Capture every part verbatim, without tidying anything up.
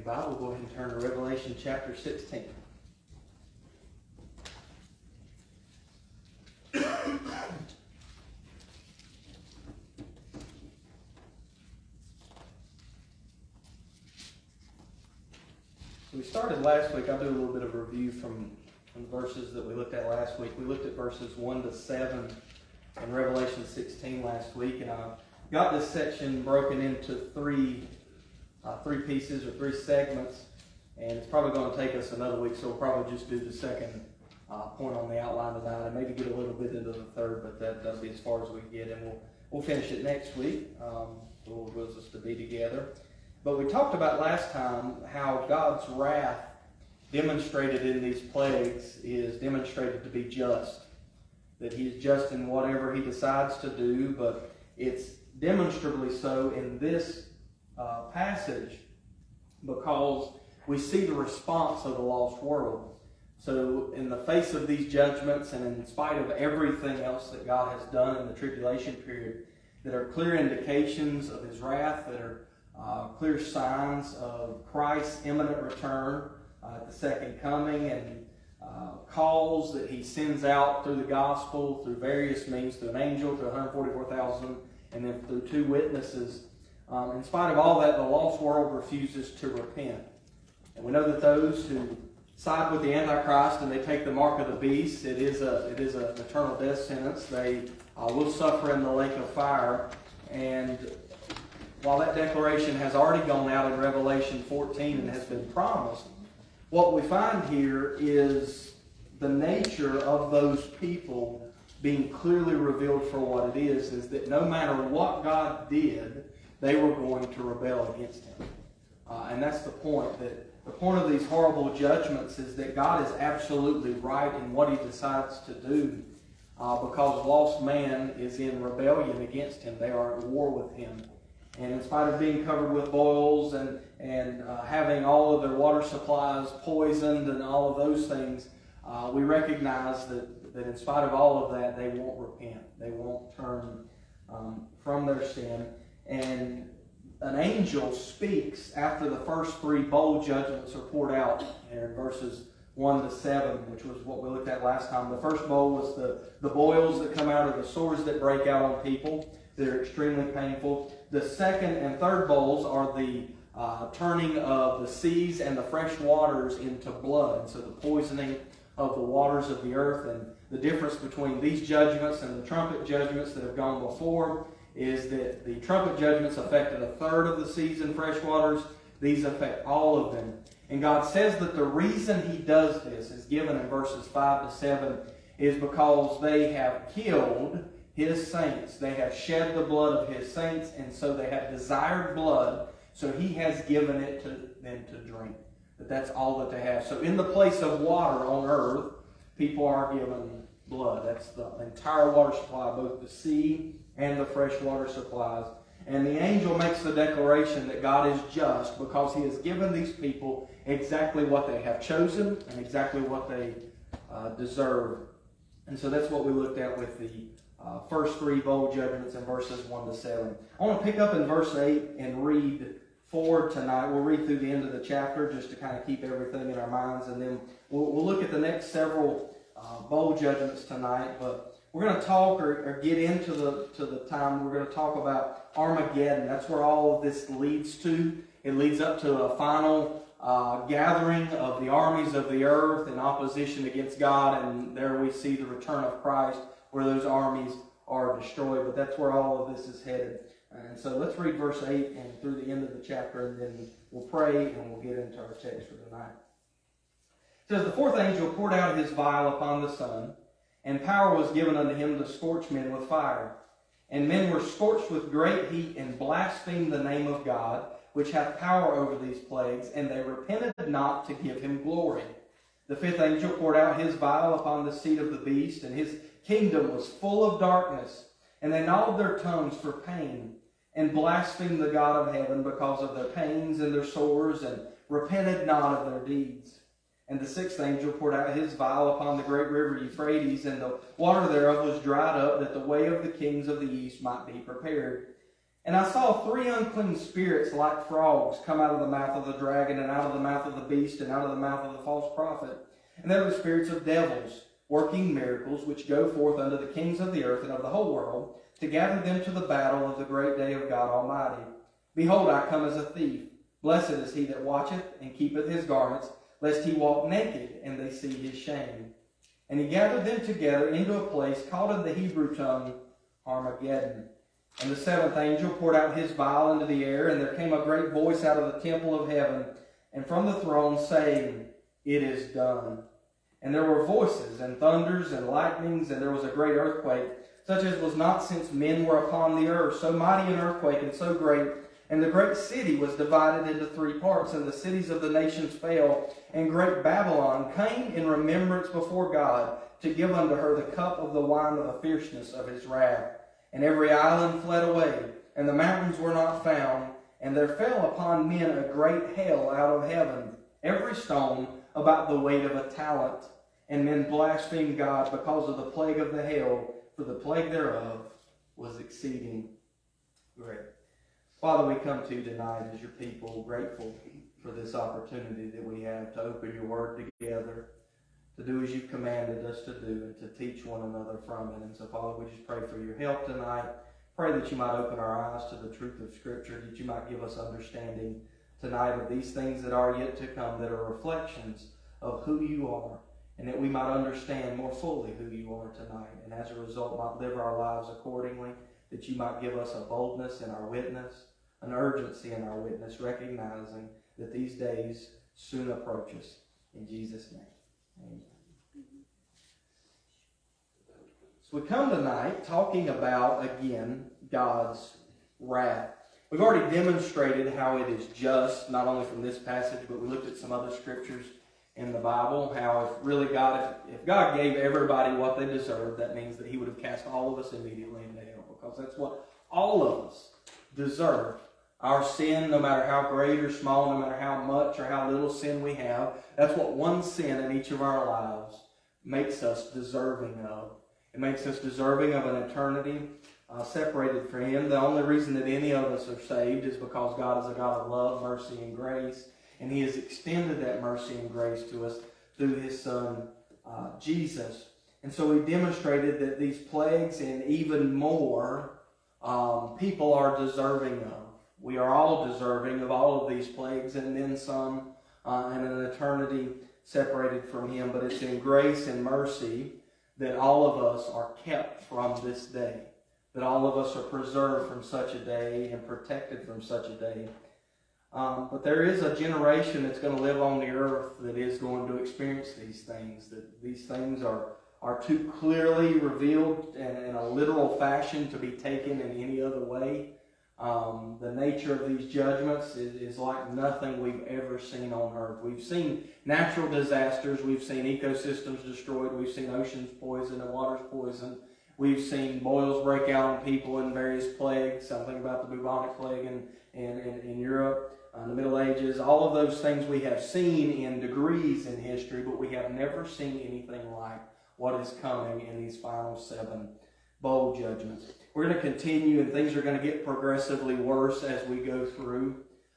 your Bible, go ahead and turn to Revelation chapter sixteen. We started last week. I'll do a little bit of a review from, from the verses that we looked at last week. We looked at verses one to seven in Revelation sixteen last week, and I got this section broken into three uh, three pieces or three segments, and it's probably going to take us another week, so we'll probably just do the second uh, point on the outline tonight, and maybe get a little bit into the third, but that, that'll be as far as we get, and we'll we'll finish it next week. Um, the Lord wills us to be together. But we talked about last time how God's wrath demonstrated in these plagues is demonstrated to be just. That He is just in whatever He decides to do, but it's demonstrably so in this uh, passage because we see the response of the lost world. So in the face of these judgments and in spite of everything else that God has done in the tribulation period, that are clear indications of His wrath, that are Uh, clear signs of Christ's imminent return uh, at the second coming, and uh, calls that He sends out through the gospel, through various means, through an angel, through one hundred forty-four thousand, and then through two witnesses. Um, in spite of all that, the lost world refuses to repent. And we know that those who side with the Antichrist and they take the mark of the beast, it is a it is an eternal death sentence. They uh, will suffer in the lake of fire. And while that declaration has already gone out in Revelation fourteen and has been promised, what we find here is the nature of those people being clearly revealed for what it is, is that no matter what God did, they were going to rebel against Him. Uh, and that's the point, that the point of these horrible judgments is that God is absolutely right in what He decides to do, uh, because lost man is in rebellion against Him. They are at war with Him. And in spite of being covered with boils and, and uh, having all of their water supplies poisoned and all of those things, uh, we recognize that, that in spite of all of that, they won't repent. They won't turn um, from their sin. And an angel speaks after the first three bowl judgments are poured out in verses one to seven, which was what we looked at last time. The first bowl was the, the boils that come out of the sores that break out on people. They're extremely painful. The second and third bowls are the uh, turning of the seas and the fresh waters into blood. And so the poisoning of the waters of the earth. And the difference between these judgments and the trumpet judgments that have gone before is that the trumpet judgments affected a third of the seas and fresh waters. These affect all of them. And God says that the reason He does this is given in verses five to seven is because they have killed His saints. They have shed the blood of His saints, and so they have desired blood, so He has given it to them to drink. But that's all that they have. So in the place of water on earth, people are given blood. That's the entire water supply, both the sea and the fresh water supplies. And the angel makes the declaration that God is just because He has given these people exactly what they have chosen and exactly what they uh, deserve. And so that's what we looked at with the Uh, first three bowl judgments in verses one to seven. I want to pick up in verse eight and read forward tonight. We'll read through the end of the chapter just to kind of keep everything in our minds, and then we'll, we'll look at the next several uh, bowl judgments tonight. But we're going to talk or, or get into the to the time. We're going to talk about Armageddon. That's where all of this leads to. It leads up to a final uh, gathering of the armies of the earth in opposition against God, and there we see the return of Christ, where those armies are destroyed. But that's where all of this is headed. And so let's read verse eight and through the end of the chapter, and then we'll pray and we'll get into our text for tonight. It says, "The fourth angel poured out his vial upon the sun, and power was given unto him to scorch men with fire. And men were scorched with great heat, and blasphemed the name of God, which hath power over these plagues, and they repented not to give Him glory. The fifth angel poured out his vial upon the seat of the beast, and his kingdom was full of darkness, and they gnawed their tongues for pain, and blasphemed the God of heaven because of their pains and their sores, and repented not of their deeds. And the sixth angel poured out his vial upon the great river Euphrates, and the water thereof was dried up, that the way of the kings of the east might be prepared. And I saw three unclean spirits like frogs come out of the mouth of the dragon, and out of the mouth of the beast, and out of the mouth of the false prophet. And they were the spirits of devils, working miracles, which go forth unto the kings of the earth and of the whole world, to gather them to the battle of the great day of God Almighty. Behold, I come as a thief. Blessed is he that watcheth and keepeth his garments, lest he walk naked, and they see his shame. And he gathered them together into a place called in the Hebrew tongue Armageddon. And the seventh angel poured out his vial into the air, and there came a great voice out of the temple of heaven, and from the throne, saying, It is done. And there were voices, and thunders, and lightnings, and there was a great earthquake, such as was not since men were upon the earth, so mighty an earthquake, and so great. And the great city was divided into three parts, and the cities of the nations fell. And great Babylon came in remembrance before God, to give unto her the cup of the wine of the fierceness of his wrath. And every island fled away, and the mountains were not found. And there fell upon men a great hail out of heaven, every stone about the weight of a talent. And men blasphemed God because of the plague of the hail, for the plague thereof was exceeding great. Father, we come to you tonight as your people, grateful for this opportunity that we have to open your word together, to do as you've commanded us to do, and to teach one another from it. And so, Father, we just pray for your help tonight. Pray that you might open our eyes to the truth of Scripture, that you might give us understanding tonight of these things that are yet to come, that are reflections of who you are, and that we might understand more fully who you are tonight, and as a result might live our lives accordingly, that you might give us a boldness in our witness, an urgency in our witness, recognizing that these days soon approach us. In Jesus' name, amen. So we come tonight talking about, again, God's wrath. We've already demonstrated how it is just, not only from this passage, but we looked at some other scriptures in the Bible, how if really God, if, if God gave everybody what they deserved, that means that he would have cast all of us immediately into hell, because that's what all of us deserve. Our sin, no matter how great or small, no matter how much or how little sin we have, that's what one sin in each of our lives makes us deserving of. It makes us deserving of an eternity uh, separated from him. The only reason that any of us are saved is because God is a God of love, mercy, and grace. And he has extended that mercy and grace to us through his Son, uh, Jesus. And so we demonstrated that these plagues and even more um, people are deserving of. We are all deserving of all of these plagues and then some, uh, and an eternity separated from him. But it's in grace and mercy that all of us are kept from this day, that all of us are preserved from such a day and protected from such a day. Um, but there is a generation that's going to live on the earth that is going to experience these things, that these things are, are too clearly revealed in, in a literal fashion to be taken in any other way. Um, the nature of these judgments is, is like nothing we've ever seen on earth. We've seen natural disasters. We've seen ecosystems destroyed. We've seen oceans poisoned and waters poisoned. We've seen boils break out on people in various plagues. Something about the bubonic plague in, in, in, in Europe, uh, in the Middle Ages. All of those things we have seen in degrees in history, but we have never seen anything like what is coming in these final seven bowl judgments. We're going to continue, and things are going to get progressively worse as we go through.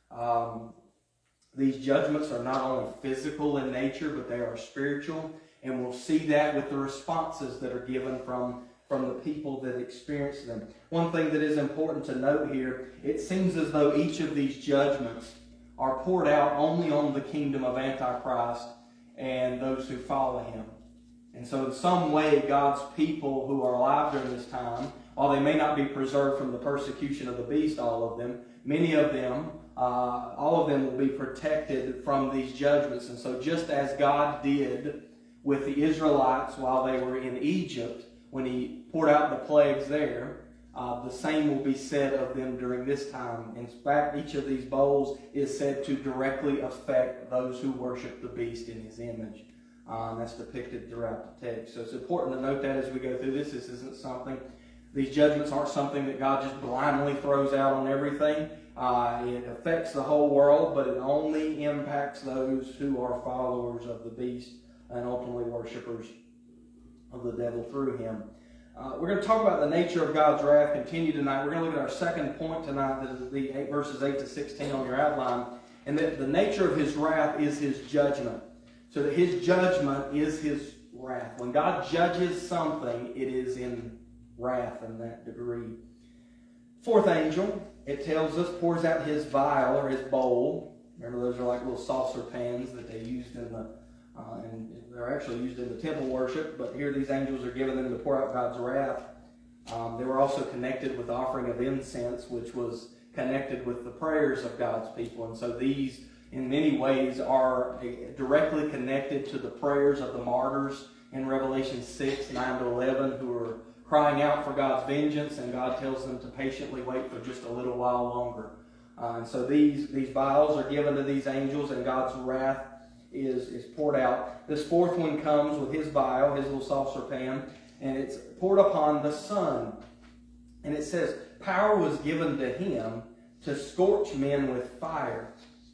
Um, these judgments are not only physical in nature, but they are spiritual, and we'll see that with the responses that are given from, from the people that experience them. One thing that is important to note here, it seems as though each of these judgments are poured out only on the kingdom of Antichrist and those who follow him. And so in some way, God's people who are alive during this time, while they may not be preserved from the persecution of the beast, all of them, many of them, uh, all of them will be protected from these judgments. And so just as God did with the Israelites while they were in Egypt, when he poured out the plagues there, uh, the same will be said of them during this time. In fact, each of these bowls is said to directly affect those who worship the beast in his image. Um, that's depicted throughout the text. So it's important to note that as we go through this. This isn't something, these judgments aren't something that God just blindly throws out on everything. Uh, it affects the whole world, but it only impacts those who are followers of the beast and ultimately worshipers of the devil through him. Uh, we're going to talk about the nature of God's wrath, continue tonight. We're going to look at our second point tonight, that is the eight, verses eight to sixteen on your outline. And that the nature of his wrath is his judgment. So that his judgment is his wrath. When God judges something, it is in wrath in that degree. Fourth angel, it tells us, pours out his vial or his bowl. Remember, those are like little saucer pans that they used in the, uh, and they're actually used in the temple worship. But here these angels are given them to pour out God's wrath. Um, they were also connected with the offering of incense, which was connected with the prayers of God's people. And so these, in many ways, are directly connected to the prayers of the martyrs in Revelation six, nine to eleven, who are crying out for God's vengeance, and God tells them to patiently wait for just a little while longer. Uh, and so these, these vials are given to these angels, and God's wrath is, is poured out. This fourth one comes with his vial, his little saucer pan, and it's poured upon the sun. And it says, power was given to him to scorch men with fire.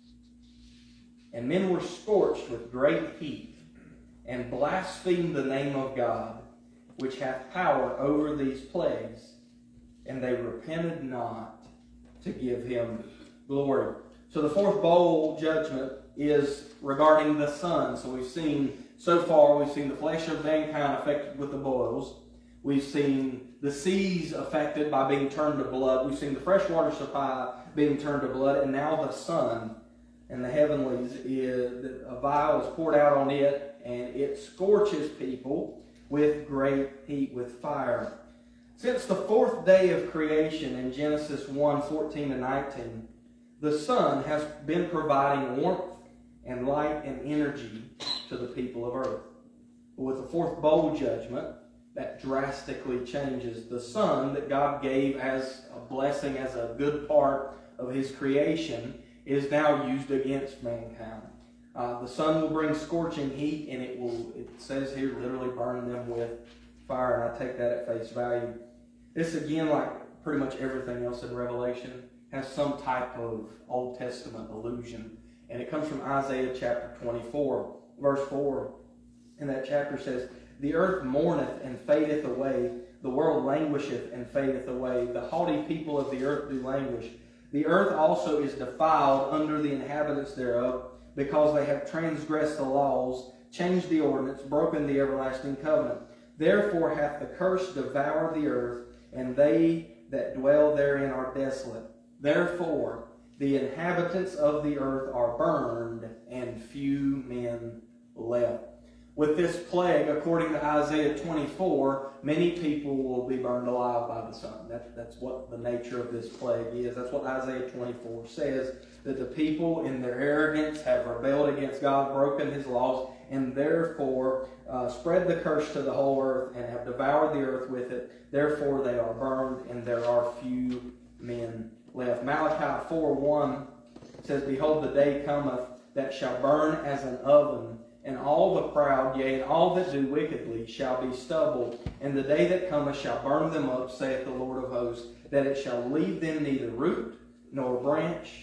And men were scorched with great heat, and blasphemed the name of God, which hath power over these plagues, and they repented not to give him glory. So the fourth bowl judgment is regarding the sun. So we've seen, so far, we've seen the flesh of mankind affected with the boils. We've seen the seas affected by being turned to blood. We've seen the freshwater supply being turned to blood. And now the sun and the heavenlies, is, a vial is poured out on it, and it scorches people with great heat, with fire. Since the fourth day of creation in Genesis one, fourteen to nineteen, the sun has been providing warmth and light and energy to the people of earth. But with the fourth bowl judgment, that drastically changes. The sun that God gave as a blessing, as a good part of his creation, is now used against mankind. Uh, the sun will bring scorching heat, and it will, it says here, literally burn them with fire, and I take that at face value. This, again, like pretty much everything else in Revelation, has some type of Old Testament allusion. And it comes from Isaiah chapter twenty-four, verse four. And that chapter says, the earth mourneth and fadeth away, the world languisheth and fadeth away, the haughty people of the earth do languish. The earth also is defiled under the inhabitants thereof, because they have transgressed the laws, changed the ordinance, broken the everlasting covenant. Therefore hath the curse devoured the earth, and they that dwell therein are desolate. Therefore the inhabitants of the earth are burned, and few men left. With this plague, according to Isaiah twenty-four, many people will be burned alive by the sun. That, that's what the nature of this plague is. That's what Isaiah twenty-four says, that the people in their arrogance have rebelled against God, broken his laws, and therefore uh, spread the curse to the whole earth and have devoured the earth with it. Therefore they are burned, and there are few men left. Malachi four one says, behold, the day cometh that shall burn as an oven, and all the proud, yea, and all that do wickedly, shall be stubble. And the day that cometh shall burn them up, saith the Lord of hosts, that it shall leave them neither root nor branch.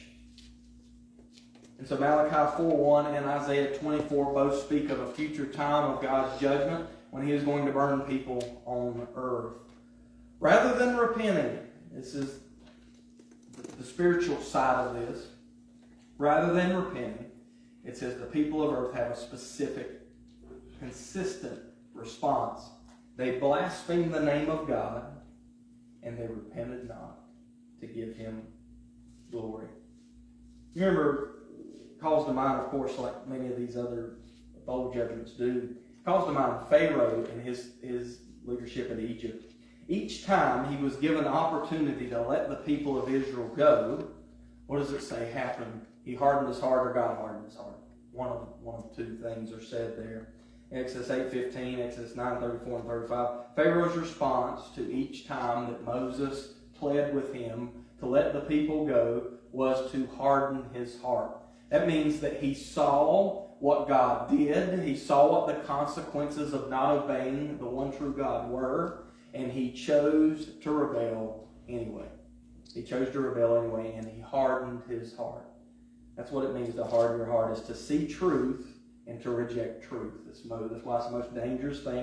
And so Malachi four one and Isaiah twenty-four both speak of a future time of God's judgment when he is going to burn people on earth. Rather than repenting, this is the spiritual side of this, rather than repenting, it says the people of earth have a specific, consistent response. They blasphemed the name of God, and they repented not to give him glory. Remember, calls to mind, of course, like many of these other bowl judgments do, calls to mind Pharaoh and his, his leadership in Egypt. Each time he was given the opportunity to let the people of Israel go, what does it say happened? He hardened his heart, or God hardened his heart. One of, one of two things are said there. Exodus eight fifteen, Exodus nine thirty-four and thirty-five. Pharaoh's response to each time that Moses pled with him to let the people go was to harden his heart. That means that he saw what God did. He saw what the consequences of not obeying the one true God were, and he chose to rebel anyway. He chose to rebel anyway, and he hardened his heart. That's what it means to harden your heart, is to see truth and to reject truth. That's why it's the most dangerous thing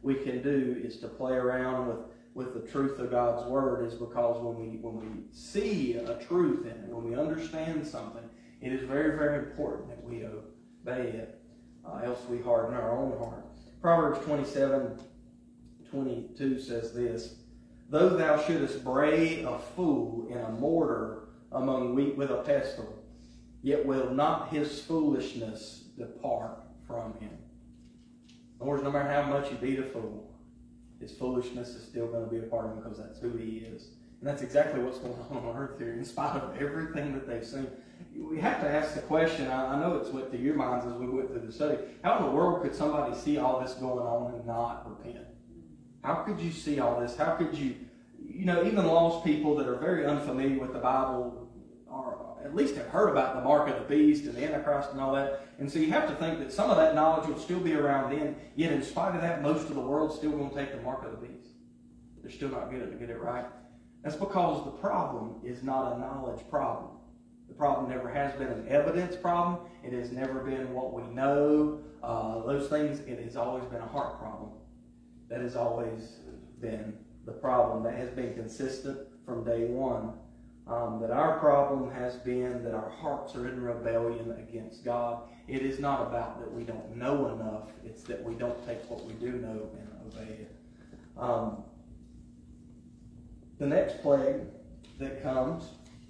we can do is to play around with, with the truth of God's Word, is because when we when we see a truth in it, when we understand something, it is very, very important that we obey it, uh, else we harden our own heart. Proverbs twenty-seven twenty-two says this, though thou shouldest bray a fool in a mortar among wheat with a pestle, yet will not his foolishness depart from him. In other words, no matter how much you beat a fool, his foolishness is still going to be a part of him because that's who he is. And that's exactly what's going on on earth here, in spite of everything that they've seen. We have to ask the question, I, I know it's went through your minds as we went through the study, how in the world could somebody see all this going on and not repent? How could you see all this? How could you, you know, even lost people that are very unfamiliar with the Bible, or at least have heard about the mark of the beast and the Antichrist and all that. And so you have to think that some of that knowledge will still be around then, yet in spite of that, most of the world's still going to take the mark of the beast. They're still not going to get it right. That's because the problem is not a knowledge problem. The problem never has been an evidence problem. It has never been what we know. Uh, those things, it has always been a heart problem. That has always been the problem. That has been consistent from day one. Um, that our problem has been that our hearts are in rebellion against God. It is not about that we don't know enough. It's that we don't take what we do know and obey it. Um, the next plague that comes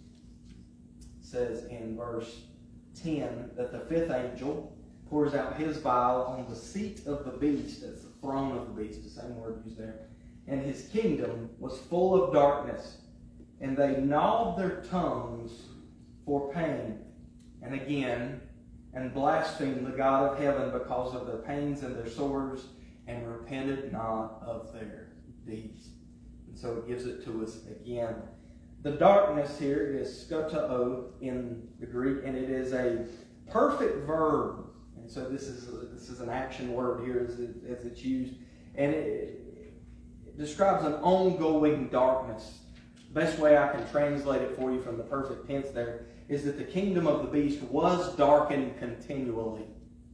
says in verse ten that the fifth angel pours out his vial on the seat of the beast. That's the throne of the beast, the same word used there. And his kingdom was full of darkness. And they gnawed their tongues for pain, and again, and blasphemed the God of heaven because of their pains and their sores, and repented not of their deeds. And so it gives it to us again. The darkness here is skotao in the Greek, and it is a perfect verb. And so this is this is an action word here as, it, as it's used, and it, it describes an ongoing darkness. The best way I can translate it for you from the perfect tense there is that the kingdom of the beast was darkened continually.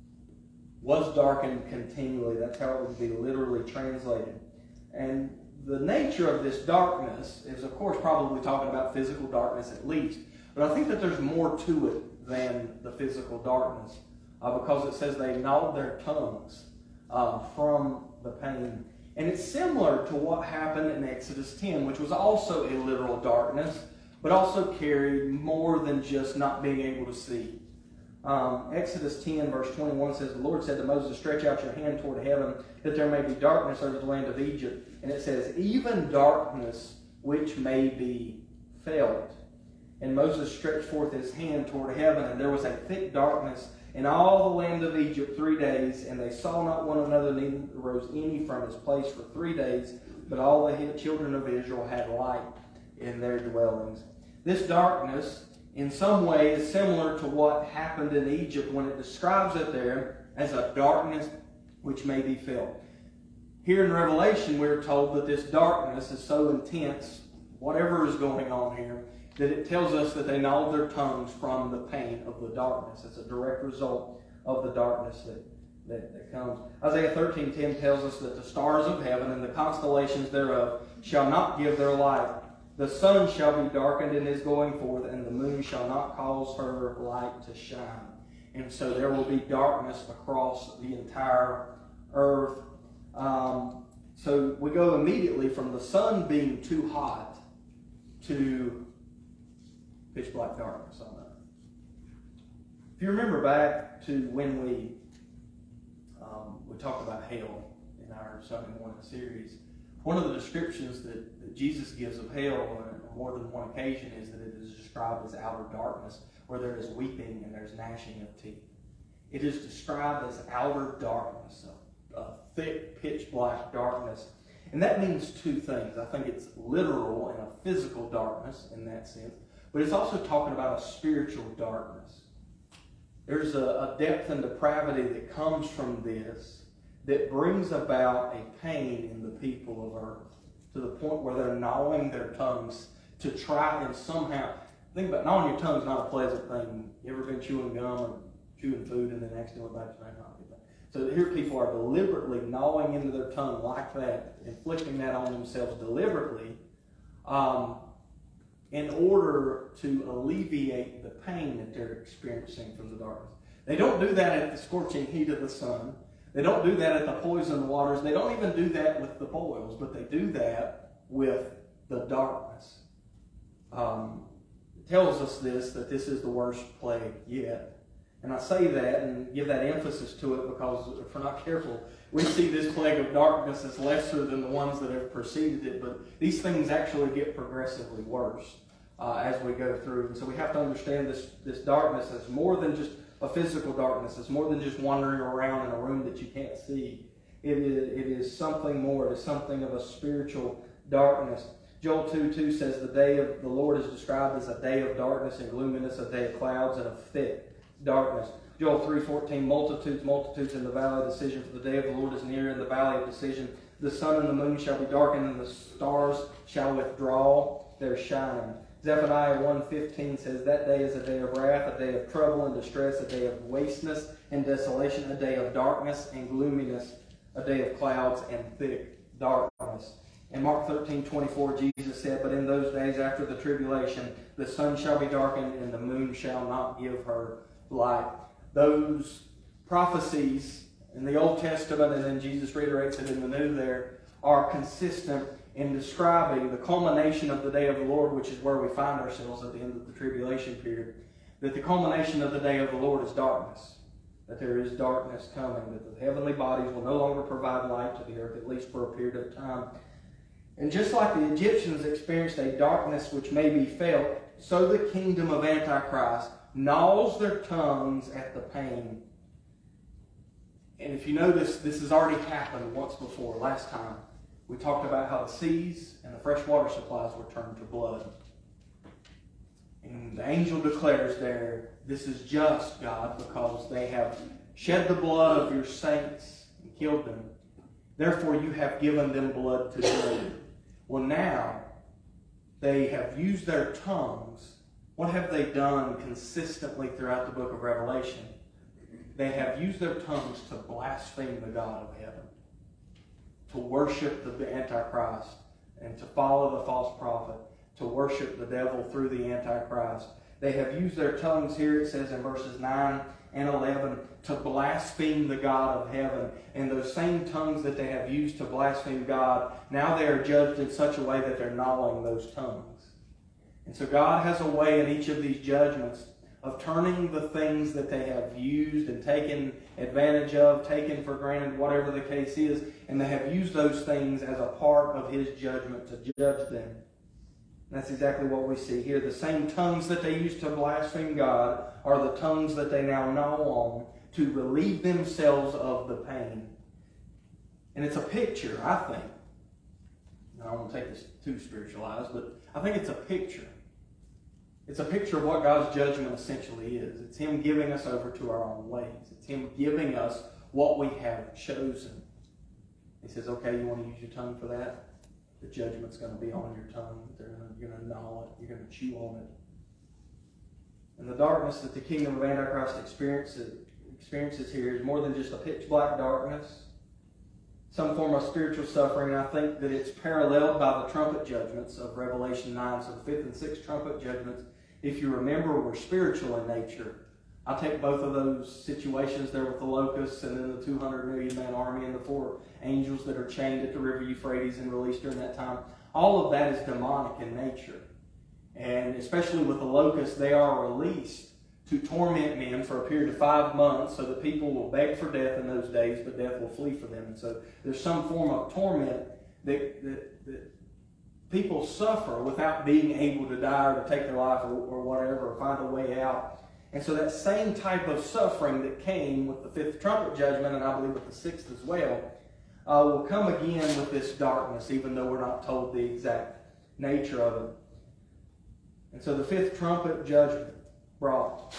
Was darkened continually. That's how it would be literally translated. And the nature of this darkness is, of course, probably talking about physical darkness at least. But I think that there's more to it than the physical darkness. Uh, because it says they gnawed their tongues uh, from the pain. And it's similar to what happened in Exodus ten, which was also a literal darkness, but also carried more than just not being able to see. Um, Exodus ten, verse twenty-one says, the Lord said to Moses, stretch out your hand toward heaven, that there may be darkness over the land of Egypt. And it says, even darkness which may be felt. And Moses stretched forth his hand toward heaven, and there was a thick darkness in all the land of Egypt three days, and they saw not one another, neither arose any from his place for three days, but all the children of Israel had light in their dwellings. This darkness, in some way, is similar to what happened in Egypt when it describes it there as a darkness which may be felt. Here in Revelation, we're told that this darkness is so intense, whatever is going on here, that it tells us that they gnawed their tongues from the pain of the darkness. It's a direct result of the darkness that, that, that comes. Isaiah thirteen ten tells us that the stars of heaven and the constellations thereof shall not give their light. The sun shall be darkened in his going forth, and the moon shall not cause her light to shine. And so there will be darkness across the entire earth. Um, so we go immediately from the sun being too hot to pitch black darkness on that. If you remember back to when we um, we talked about hell in our Sunday morning series, one of the descriptions that, that Jesus gives of hell on more than one occasion is that it is described as outer darkness, where there is weeping and there's gnashing of teeth. It is described as outer darkness, a, a thick, pitch black darkness. And that means two things. I think it's literal and a physical darkness in that sense, but it's also talking about a spiritual darkness. There's a, a depth and depravity that comes from this that brings about a pain in the people of earth to the point where they're gnawing their tongues to try and somehow... Think about gnawing your tongue is not a pleasant thing. You ever been chewing gum or chewing food and then accidentally bite your tongue? So here people are deliberately gnawing into their tongue like that, inflicting that on themselves deliberately, um, in order to alleviate the pain that they're experiencing from the darkness. They don't do that at the scorching heat of the sun. They don't do that at the poisoned waters. They don't even do that with the boils, but they do that with the darkness. Um, it tells us this, that this is the worst plague yet. And I say that and give that emphasis to it because if we're not careful, we see this plague of darkness as lesser than the ones that have preceded it, but these things actually get progressively worse uh, as we go through. And so we have to understand this, this darkness as more than just a physical darkness. It's more than just wandering around in a room that you can't see. It is, it is something more. It is something of a spiritual darkness. Joel two two says the day of the Lord is described as a day of darkness and gloominess, a day of clouds and of thick darkness. Joel three fourteen, multitudes, multitudes in the valley of decision, for the day of the Lord is near in the valley of decision. The sun and the moon shall be darkened, and the stars shall withdraw their shining. Zephaniah one fifteen says, that day is a day of wrath, a day of trouble and distress, a day of wasteness and desolation, a day of darkness and gloominess, a day of clouds and thick darkness. In Mark thirteen twenty-four, Jesus said, but in those days after the tribulation, the sun shall be darkened and the moon shall not give her light. Those prophecies in the Old Testament, and then Jesus reiterates it in the New there, are consistent in describing the culmination of the day of the Lord, which is where we find ourselves at the end of the tribulation period. That the culmination of the day of the Lord is darkness. That there is darkness coming. That the heavenly bodies will no longer provide light to the earth, at least for a period of time. And just like the Egyptians experienced a darkness which may be felt, so the kingdom of Antichrist gnaws their tongues at the pain. And if you notice, this has already happened once before. Last time, we talked about how the seas and the fresh water supplies were turned to blood. And the angel declares there, this is just, God, because they have shed the blood of your saints and killed them. Therefore, you have given them blood to drink. Well, now, they have used their tongues. What have they done consistently throughout the book of Revelation? They have used their tongues to blaspheme the God of heaven, to worship the Antichrist, and to follow the false prophet, to worship the devil through the Antichrist. They have used their tongues here, it says in verses nine and eleven, to blaspheme the God of heaven. And those same tongues that they have used to blaspheme God, now they are judged in such a way that they're gnawing those tongues. And so God has a way in each of these judgments of turning the things that they have used and taken advantage of, taken for granted, whatever the case is, and they have used those things as a part of His judgment to judge them. And that's exactly what we see here. The same tongues that they used to blaspheme God are the tongues that they now gnaw on to relieve themselves of the pain. And it's a picture, I think. I don't want to take this too spiritualized, but I think it's a picture. It's a picture of what God's judgment essentially is. It's Him giving us over to our own ways. It's Him giving us what we have chosen. He says, okay, you want to use your tongue for that? The judgment's going to be on your tongue. They're going to, you're going to gnaw it. You're going to chew on it. And the darkness that the kingdom of Antichrist experiences, experiences here is more than just a pitch black darkness, some form of spiritual suffering. And I think that it's paralleled by the trumpet judgments of Revelation nine. So the fifth and sixth trumpet judgments, if you remember, were spiritual in nature. I take both of those situations there with the locusts and then the two hundred million man army and the four angels that are chained at the river Euphrates and released during that time. All of that is demonic in nature. And especially with the locusts, they are released to torment men for a period of five months so that people will beg for death in those days, but death will flee from them. And so there's some form of torment that, that, that people suffer without being able to die or to take their life or, or whatever, or find a way out. And so that same type of suffering that came with the fifth trumpet judgment, and I believe with the sixth as well, uh, will come again with this darkness, even though we're not told the exact nature of it. And so the fifth trumpet judgment brought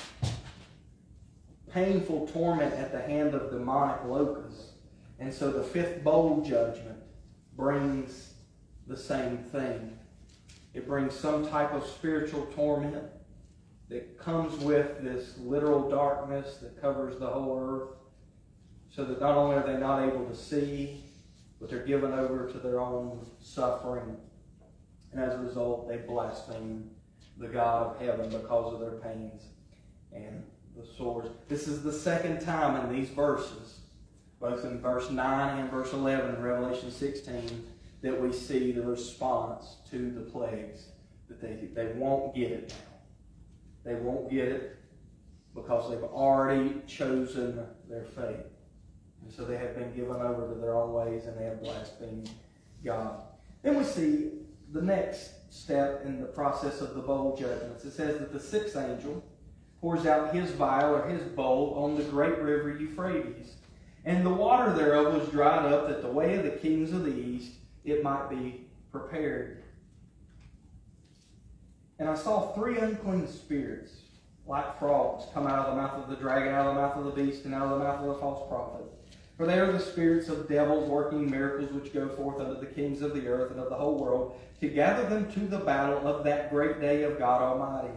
painful torment at the hand of demonic locusts. And so the fifth bowl judgment brings the same thing. It brings some type of spiritual torment that comes with this literal darkness that covers the whole earth, so that not only are they not able to see, but they're given over to their own suffering. And as a result, they blaspheme the God of heaven because of their pains and the sores. This is the second time in these verses, both in verse nine and verse eleven in Revelation sixteen, that we see the response to the plagues. That they, they won't get it now. They won't get it because they've already chosen their fate. And so they have been given over to their own ways and they have blasphemed God. Then we see the next step in the process of the bowl judgments. It says that the sixth angel pours out his vial or his bowl on the great river Euphrates. And the water thereof was dried up, that the way of the kings of the east it might be prepared. And I saw three unclean spirits, like frogs, come out of the mouth of the dragon, out of the mouth of the beast, and out of the mouth of the false prophet. For they are the spirits of devils working miracles which go forth unto the kings of the earth and of the whole world, to gather them to the battle of that great day of God Almighty.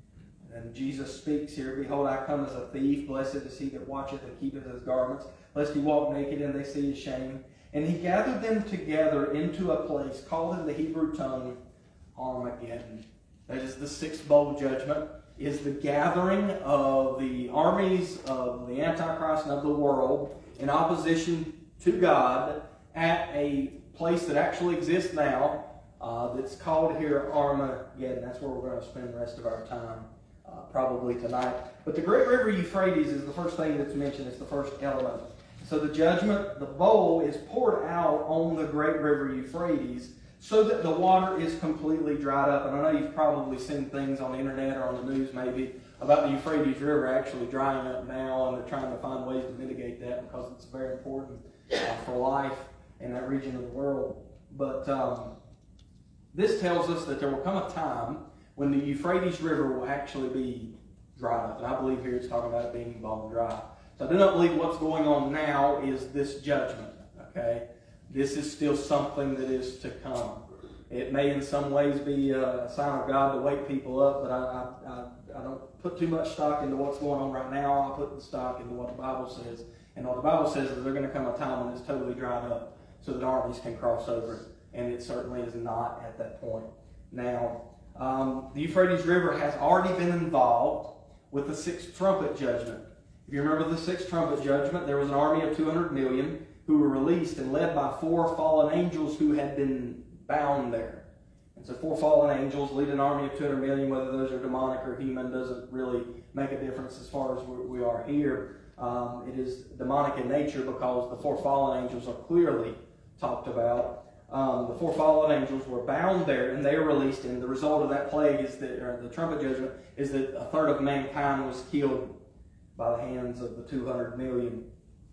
And Jesus speaks here, Behold, I come as a thief. Blessed is he that watcheth and keepeth his garments, lest he walk naked and they see his shame. And he gathered them together into a place called in the Hebrew tongue Armageddon. That is the sixth bowl judgment, is the gathering of the armies of the Antichrist and of the world in opposition to God at a place that actually exists now, uh, that's called here Armageddon. That's where we're going to spend the rest of our time, uh, probably tonight. But the great river Euphrates is the first thing that's mentioned. It's the first element. So the judgment, the bowl, is poured out on the great river Euphrates so that the water is completely dried up. And I know you've probably seen things on the internet or on the news maybe about the Euphrates River actually drying up now, and they're trying to find ways to mitigate that because it's very important uh, for life in that region of the world. But um, this tells us that there will come a time when the Euphrates River will actually be dried up. And I believe here it's talking about it being bone dry. So I do not believe what's going on now is this judgment, okay? This is still something that is to come. It may in some ways be a sign of God to wake people up, but I, I, I, I don't put too much stock into what's going on right now. I put the stock into what the Bible says. And what the Bible says is there's going to come a time when it's totally dried up so that armies can cross over. And it certainly is not at that point. Now, um, the Euphrates River has already been involved with the sixth trumpet judgment. If you remember the sixth trumpet judgment, there was an army of two hundred million who were released and led by four fallen angels who had been bound there. And so four fallen angels lead an army of two hundred million, whether those are demonic or human doesn't really make a difference as far as we are here. Um, it is demonic in nature because the four fallen angels are clearly talked about. Um, the four fallen angels were bound there and they were released, and the result of that plague is that, or the trumpet judgment, is that a third of mankind was killed by the hands of the two hundred million.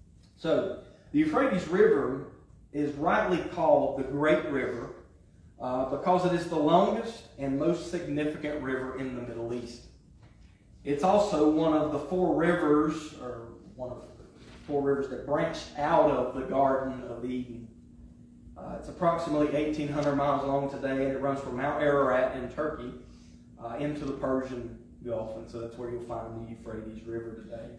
So, the Euphrates River is rightly called the Great River uh, because it is the longest and most significant river in the Middle East. It's also one of the four rivers, or one of the four rivers that branched out of the Garden of Eden. Uh, it's approximately eighteen hundred miles long today, and it runs from Mount Ararat in Turkey uh, into the Persian Gulf, and so that's where you'll find the Euphrates River today.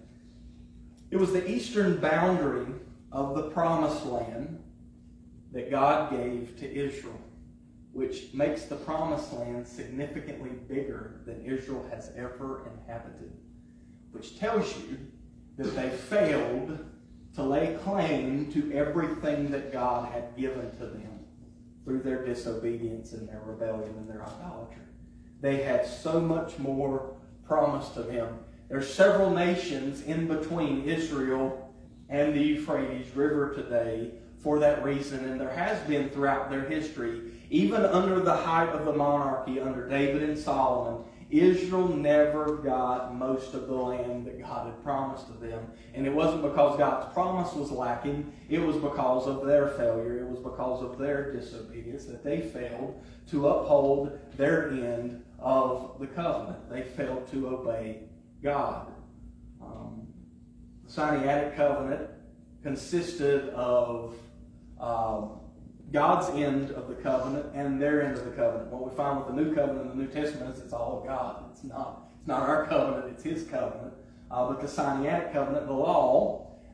It was the eastern boundary of the promised land that God gave to Israel, which makes the promised land significantly bigger than Israel has ever inhabited, which tells you that they failed to lay claim to everything that God had given to them through their disobedience and their rebellion and their idolatry. They had so much more promised to them. There are several nations in between Israel and the Euphrates River today for that reason, and there has been throughout their history. Even under the height of the monarchy under David and Solomon, Israel never got most of the land that God had promised to them. And it wasn't because God's promise was lacking. It was because of their failure. It was because of their disobedience that they failed to uphold their end of the covenant. They failed to obey God. Um, the Sinaitic covenant consisted of um, God's end of the covenant and their end of the covenant. What we find with the New Covenant in the New Testament is it's all of God. It's not, it's not our covenant, it's His covenant. Uh, but the Sinaitic covenant, the law,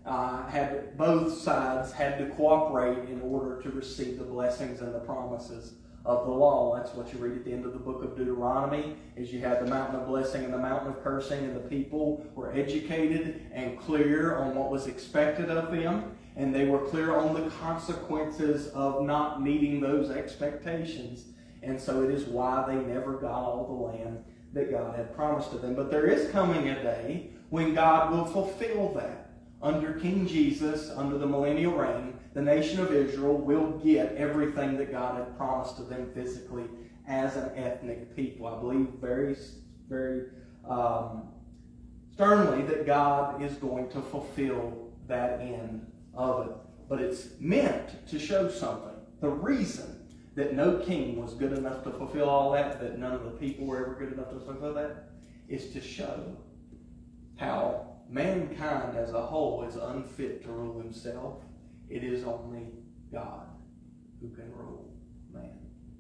uh, had both sides had to cooperate in order to receive the blessings and the promises of the law. That's what you read at the end of the book of Deuteronomy, is you had the mountain of blessing and the mountain of cursing, and the people were educated and clear on what was expected of them, and they were clear on the consequences of not meeting those expectations. And so it is why they never got all the land that God had promised to them. But there is coming a day when God will fulfill that. Under King Jesus, under the millennial reign, the nation of Israel will get everything that God had promised to them physically as an ethnic people. I believe very, very um, sternly that God is going to fulfill that end of it. But it's meant to show something. The reason that no king was good enough to fulfill all that, that none of the people were ever good enough to fulfill that, is to show how mankind as a whole is unfit to rule himself. It is only God who can rule man.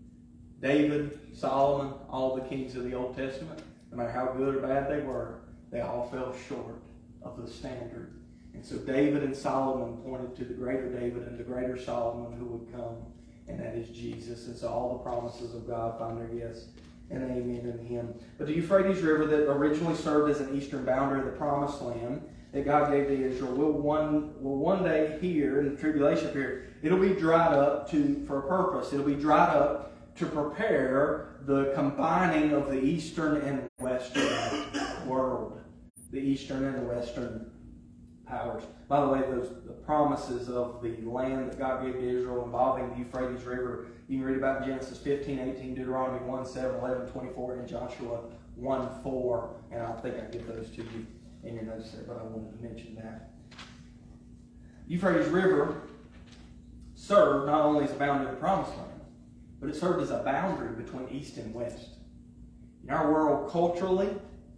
David, Solomon, all the kings of the Old Testament, no matter how good or bad they were, they all fell short of the standard. And so David and Solomon pointed to the greater David and the greater Solomon who would come, and that is Jesus. And so all the promises of God find their yes and amen in Him. But the Euphrates River that originally served as an eastern boundary of the Promised Land that God gave to Israel will one will one day here in the tribulation period, it'll be dried up to for a purpose. It'll be dried up to prepare the combining of the eastern and western world, the eastern and the western powers. By the way, those the promises of the land that God gave to Israel involving the Euphrates River, you can read about in Genesis fifteen, eighteen, Deuteronomy one, seven, eleven, twenty-four, and Joshua one, four. And I think I give those to you in your notes there, but I wanted to mention that. Euphrates River served not only as a boundary of the Promised Land, but it served as a boundary between East and West. In our world, culturally,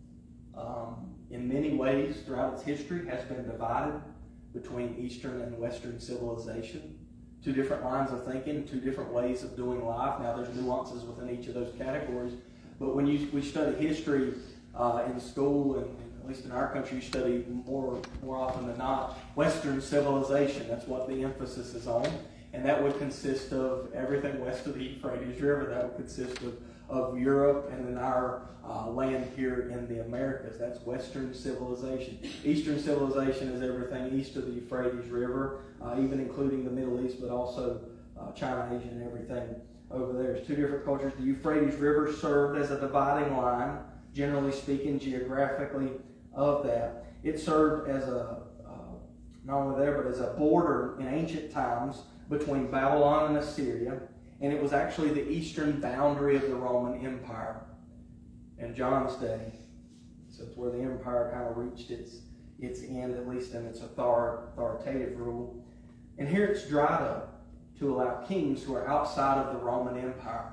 um, in many ways throughout its history, has been divided between Eastern and Western civilization. Two different lines of thinking, two different ways of doing life. Now, there's nuances within each of those categories, but when you we study history uh, in school, and at least in our country, you study more more often than not Western civilization. That's what the emphasis is on, and that would consist of everything west of the Euphrates River. That would consist of of Europe and then our uh, land here in the Americas. That's Western civilization. Eastern civilization is everything east of the Euphrates River, uh, even including the Middle East, but also uh, China, Asia, and everything over there. It's two different cultures. The Euphrates River served as a dividing line, generally speaking, geographically, of that. It served as a, uh, not only there, but as a border in ancient times between Babylon and Assyria. And it was actually the eastern boundary of the Roman Empire in John's day. So it's where the empire kind of reached its its end, at least in its author, authoritative rule. And here it's dried up to allow kings who are outside of the Roman Empire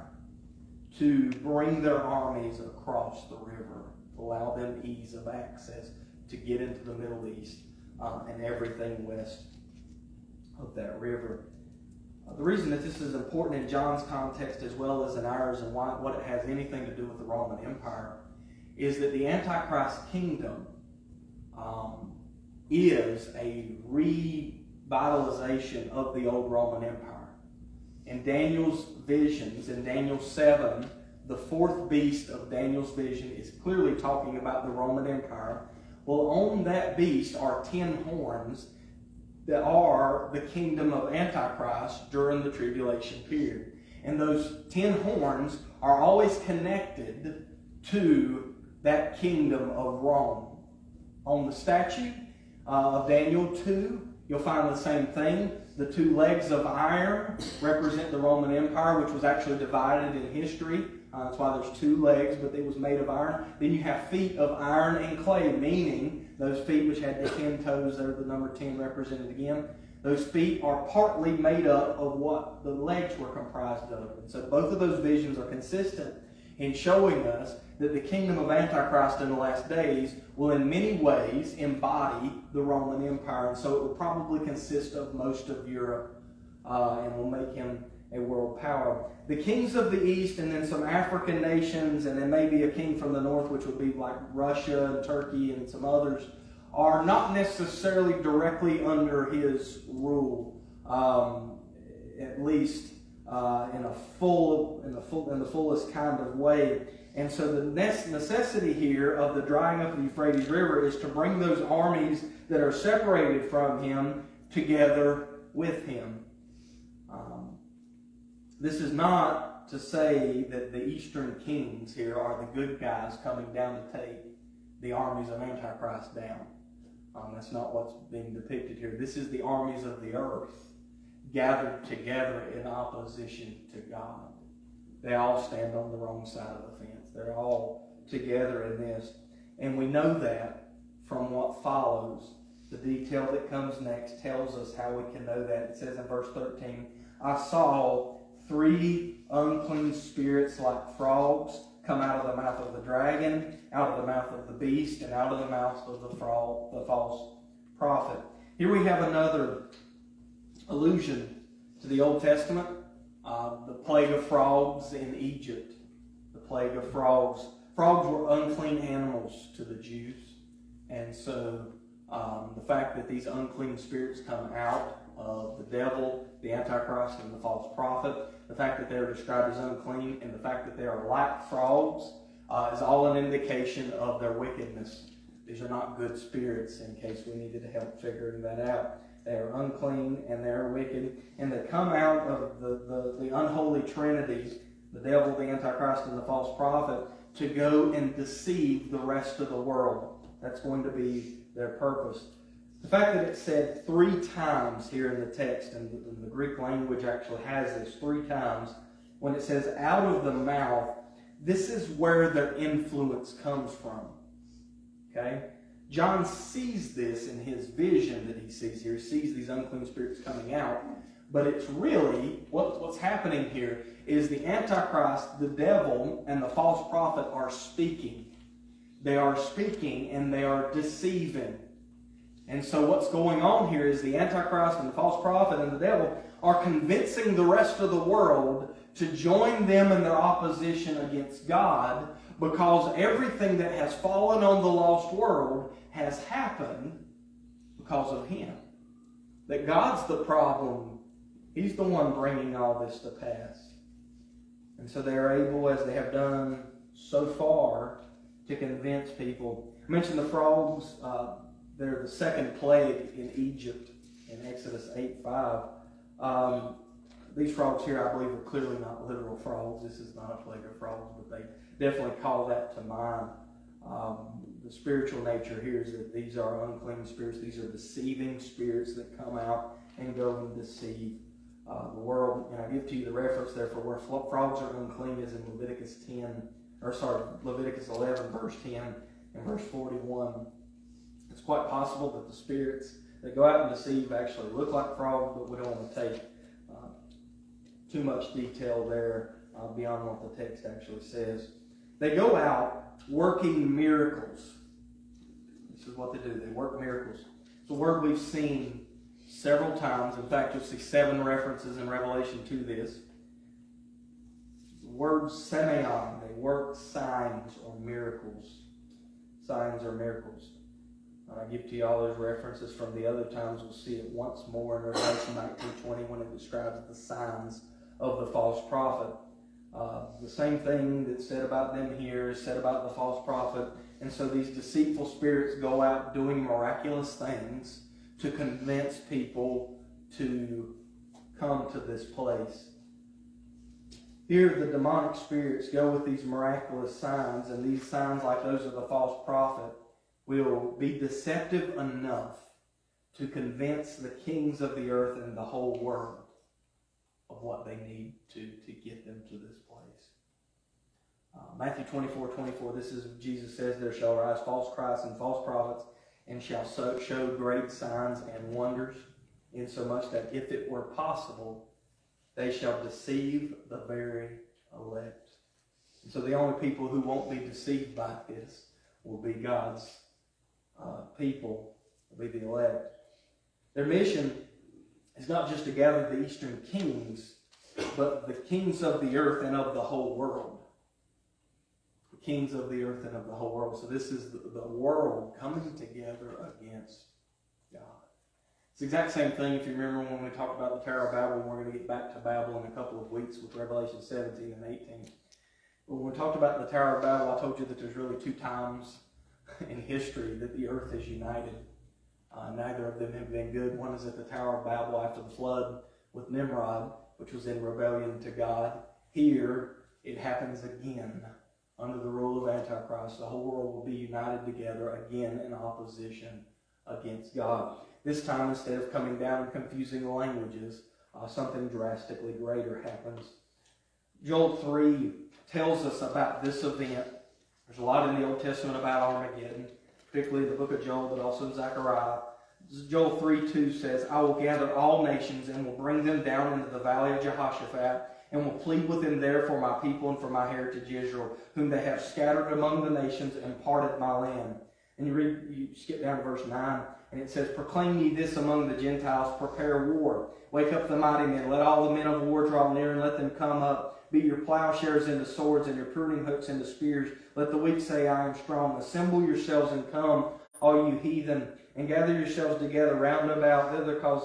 to bring their armies across the river, to allow them ease of access to get into the Middle East uh, and everything west of that river. Uh, the reason that this is important in John's context as well as in ours, and why, what it has anything to do with the Roman Empire, is that the Antichrist kingdom um, is a revitalization of the old Roman Empire. In Daniel's visions, in Daniel seven, the fourth beast of Daniel's vision is clearly talking about the Roman Empire. Well, on that beast are ten horns that are the kingdom of Antichrist during the tribulation period. And those ten horns are always connected to that kingdom of Rome. On the statue uh, of Daniel two, you'll find the same thing. The two legs of iron represent the Roman Empire, which was actually divided in history. Uh, that's why there's two legs, but it was made of iron. Then you have feet of iron and clay, meaning those feet which had the ten toes, there the number ten represented again. Those feet are partly made up of what the legs were comprised of. And so both of those visions are consistent in showing us that the kingdom of Antichrist in the last days will in many ways embody the Roman Empire. And so it will probably consist of most of Europe uh, and will make him a world power. The kings of the east, and then some African nations, and then maybe a king from the north, which would be like Russia and Turkey and some others, are not necessarily directly under his rule, um, at least uh, in a full, in the full, in the fullest kind of way. And so the necessity here of the drying up of the Euphrates River is to bring those armies that are separated from him together with him. Um, this is not to say that the eastern kings here are the good guys coming down to take the armies of Antichrist down. Um, that's not what's being depicted here. This is the armies of the earth gathered together in opposition to God. They all stand on the wrong side of the fence. They're all together in this. And we know that from what follows. The detail that comes next tells us how we can know that. It says in verse thirteen, I saw three unclean spirits like frogs come out of the mouth of the dragon, out of the mouth of the beast, and out of the mouth of the, frog, the false prophet. Here we have another allusion to the Old Testament. Uh, the plague of frogs in Egypt. The plague of frogs. Frogs were unclean animals to the Jews. And so um, the fact that these unclean spirits come out of the devil, the Antichrist, and the false prophet, the fact that they're described as unclean, and the fact that they are like frogs uh, is all an indication of their wickedness. These are not good spirits, in case we needed help figuring that out. They are unclean and they are wicked, and they come out of the, the, the unholy trinity, the devil, the Antichrist, and the false prophet, to go and deceive the rest of the world. That's going to be their purpose. The fact that it's said three times here in the text, and the, and the Greek language actually has this three times, when it says out of the mouth, this is where their influence comes from. Okay? John sees this in his vision that he sees here. He sees these unclean spirits coming out. But it's really, what, what's happening here is the Antichrist, the devil, and the false prophet are speaking. They are speaking and they are deceiving. And so what's going on here is the Antichrist and the false prophet and the devil are convincing the rest of the world to join them in their opposition against God, because everything that has fallen on the lost world has happened because of him. That God's the problem. He's the one bringing all this to pass. And so they are able, as they have done so far, to convince people. I mentioned the frogs. Uh, they're the second plague in Egypt in Exodus eight five. Um, these frogs here, I believe, are clearly not literal frogs. This is not a plague of frogs, but they definitely call that to mind. Um, the spiritual nature here is that these are unclean spirits. These are deceiving spirits that come out and go and deceive uh, the world. And I give to you the reference there for where frogs are unclean is in Leviticus ten, or sorry, Leviticus eleven, verse ten and verse forty-one. It's quite possible that the spirits that go out and deceive actually look like frogs, but we don't want to take uh, too much detail there uh, beyond what the text actually says. They go out working miracles. This is what they do. They work miracles. It's a word we've seen several times. In fact, you'll see seven references in Revelation to this. The word semeion. They work signs or miracles. Signs or miracles. I give to you all those references from the other times. We'll see it once more in Revelation nineteen twenty when it describes the signs of the false prophet. Uh, the same thing that's said about them here is said about the false prophet. And so these deceitful spirits go out doing miraculous things to convince people to come to this place. Here the demonic spirits go with these miraculous signs, and these signs, like those of the false prophet, will be deceptive enough to convince the kings of the earth and the whole world of what they need to, to get them to this place. Uh, Matthew twenty-four twenty-four, this is Jesus says, there shall rise false Christs and false prophets, and shall so show great signs and wonders, insomuch that if it were possible, they shall deceive the very elect. And so the only people who won't be deceived by this will be God's uh, people, will be the elect. Their mission is not just to gather the eastern kings, but the kings of the earth and of the whole world. The kings of the earth and of the whole world. So this is the, the world coming together against God. It's the exact same thing if you remember when we talked about the Tower of Babel, and we're going to get back to Babel in a couple of weeks with Revelation seventeen and eighteen. But when we talked about the Tower of Babel, I told you that there's really two times in history that the earth is united. Uh, neither of them have been good. One is at the Tower of Babel after the flood with Nimrod, which was in rebellion to God. Here, it happens again under the rule of Antichrist. The whole world will be united together again in opposition against God. This time, instead of coming down and confusing the languages, uh, something drastically greater happens. Joel three tells us about this event. There's a lot in the Old Testament about Armageddon, particularly the book of Joel, but also Zechariah. Joel three two says, I will gather all nations and will bring them down into the valley of Jehoshaphat, and will plead with them there for my people and for my heritage Israel, whom they have scattered among the nations and parted my land. And you read, you skip down to verse nine, and it says, Proclaim ye this among the Gentiles, prepare war. Wake up the mighty men, let all the men of war draw near, and let them come up. Beat your plowshares into swords and your pruning hooks into spears. Let the weak say, I am strong. Assemble yourselves and come, all you heathen, and gather yourselves together round about thither, cause,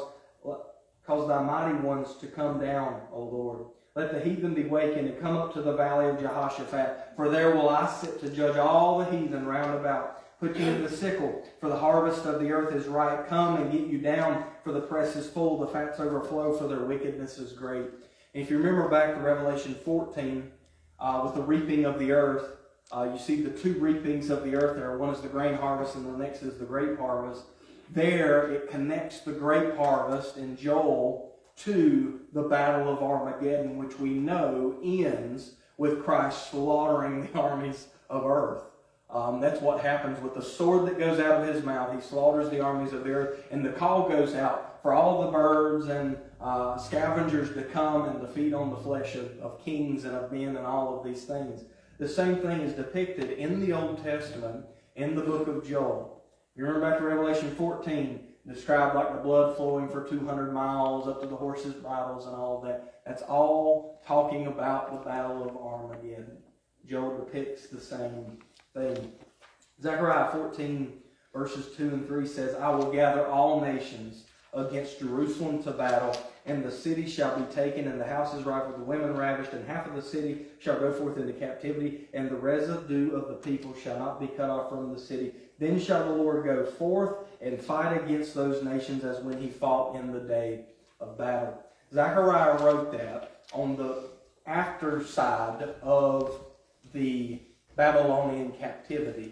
cause thy mighty ones to come down, O Lord. Let the heathen be wakened and come up to the valley of Jehoshaphat, for there will I sit to judge all the heathen round about. Put you to the sickle, for the harvest of the earth is ripe. Come and get you down, for the press is full, the fats overflow, for their wickedness is great. And if you remember back to Revelation fourteen, uh, with the reaping of the earth, uh, you see the two reapings of the earth there. One is the grain harvest, and the next is the grape harvest. There, it connects the grape harvest in Joel to the battle of Armageddon, which we know ends with Christ slaughtering the armies of earth. Um, that's what happens with the sword that goes out of his mouth. He slaughters the armies of the earth, and the call goes out for all the birds and uh, scavengers to come and to feed on the flesh of, of kings and of men and all of these things. The same thing is depicted in the Old Testament in the book of Joel. You remember back to Revelation fourteen, described like the blood flowing for two hundred miles up to the horses' bridles and all of that. That's all talking about the battle of Armageddon. Joel depicts the same thing. Zechariah fourteen verses two and three says, I will gather all nations against Jerusalem to battle, and the city shall be taken, and the houses rifled, the women ravished, and half of the city shall go forth into captivity, and the residue of the people shall not be cut off from the city. Then shall the Lord go forth and fight against those nations as when he fought in the day of battle. Zechariah wrote that on the after side of the Babylonian captivity.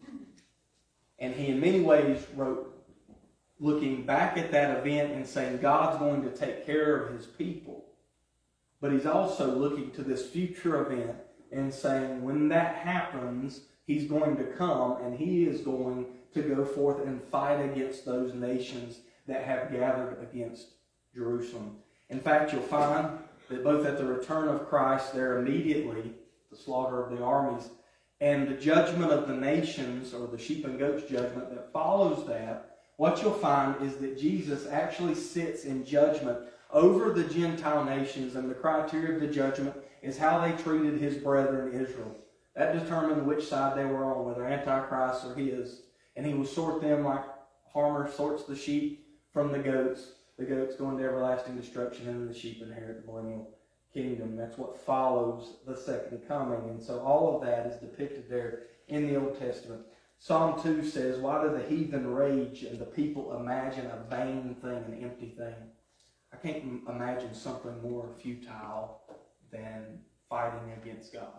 And he in many ways wrote looking back at that event and saying God's going to take care of his people. But he's also looking to this future event and saying when that happens, he's going to come and he is going to go forth and fight against those nations that have gathered against Jerusalem. In fact, you'll find that both at the return of Christ there immediately, the slaughter of the armies, and the judgment of the nations, or the sheep and goats judgment that follows that, what you'll find is that Jesus actually sits in judgment over the Gentile nations, and the criteria of the judgment is how they treated his brethren Israel. That determined which side they were on, whether Antichrist or his. And he will sort them like a farmer sorts the sheep from the goats. The goats go into everlasting destruction, and the sheep inherit the millennial kingdom. That's what follows the second coming. And so all of that is depicted there in the Old Testament. Psalm two says, why do the heathen rage and the people imagine a vain thing, an empty thing? I can't imagine something more futile than fighting against God.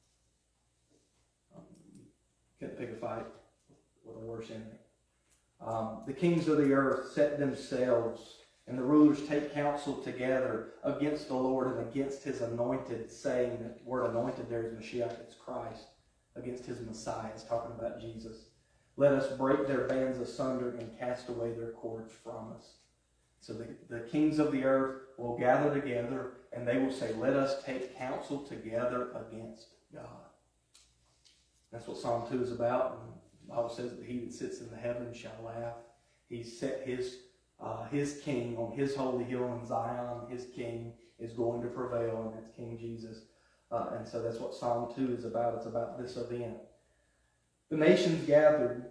Um, couldn't pick a fight with a worse enemy. Um, the kings of the earth set themselves, and the rulers take counsel together against the Lord and against his anointed, saying that the word anointed there is Mashiach, it's Christ, against his Messiah. It's talking about Jesus. Let us break their bands asunder and cast away their cords from us. So the, the kings of the earth will gather together and they will say, let us take counsel together against God. That's what Psalm two is about. And the Bible says that he that sits in the heavens shall laugh. He's set his uh, his king on his holy hill in Zion. His king is going to prevail, and that's King Jesus. Uh, and so that's what Psalm two is about. It's about this event. The nations gathered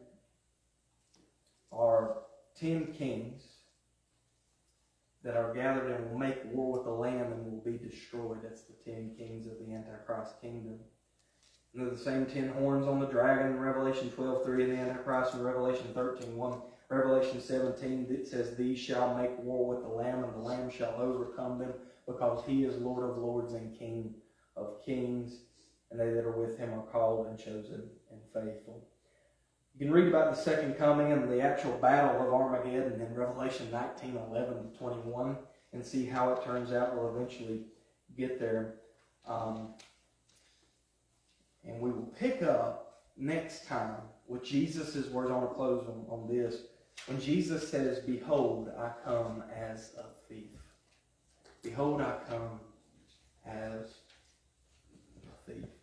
are ten kings that are gathered and will make war with the Lamb and will be destroyed. That's the ten kings of the Antichrist kingdom. And they're the same ten horns on the dragon in Revelation twelve three, and the Antichrist in Revelation thirteen one. Revelation seventeen, it says, "These shall make war with the Lamb, and the Lamb shall overcome them, because he is Lord of lords and King of kings, and they that are with him are called and chosen and faithful." You can read about the second coming and the actual battle of Armageddon in Revelation nineteen eleven to twenty-one, and see how it turns out. We'll eventually get there. Um, and we will pick up next time with Jesus' words. I want to close on, on this. When Jesus says, "Behold, I come as a thief." Behold, I come as a thief.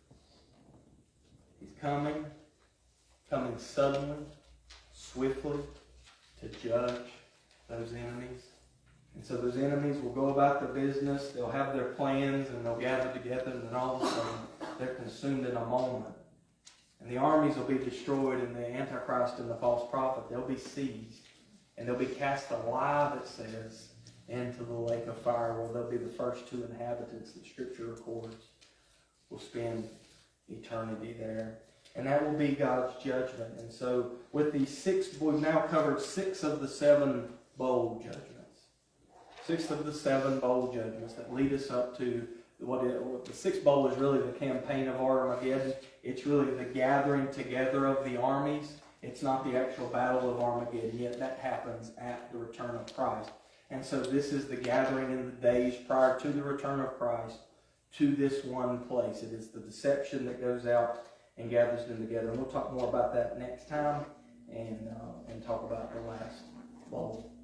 He's coming, coming suddenly, swiftly, to judge those enemies. And so those enemies will go about their business, they'll have their plans, and they'll gather together, and then all of a sudden they're consumed in a moment. And the armies will be destroyed, and the Antichrist and the false prophet, they'll be seized. And they'll be cast alive, it says, into the lake of fire, where they'll be the first two inhabitants that Scripture records will spend eternity there. And that will be God's judgment. And so with these six, we've now covered six of the seven bowl judgments. Six of the seven bowl judgments that lead us up to what it, the sixth bowl is really the campaign of Armageddon. It's really the gathering together of the armies. It's not the actual battle of Armageddon, yet that happens at the return of Christ. And so this is the gathering in the days prior to the return of Christ to this one place. It is the deception that goes out and gathers them together. And we'll talk more about that next time, and uh, and talk about the last bowl.